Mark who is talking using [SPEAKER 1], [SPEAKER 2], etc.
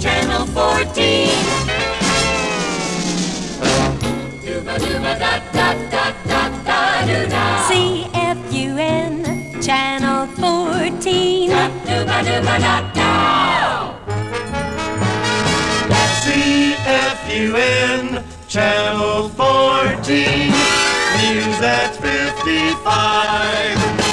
[SPEAKER 1] Channel 14. Dooba dooba da da da da da doo da.
[SPEAKER 2] CFUN Channel 14.
[SPEAKER 1] Dooba dooba da da.
[SPEAKER 3] CFUN Channel 14. News at 55.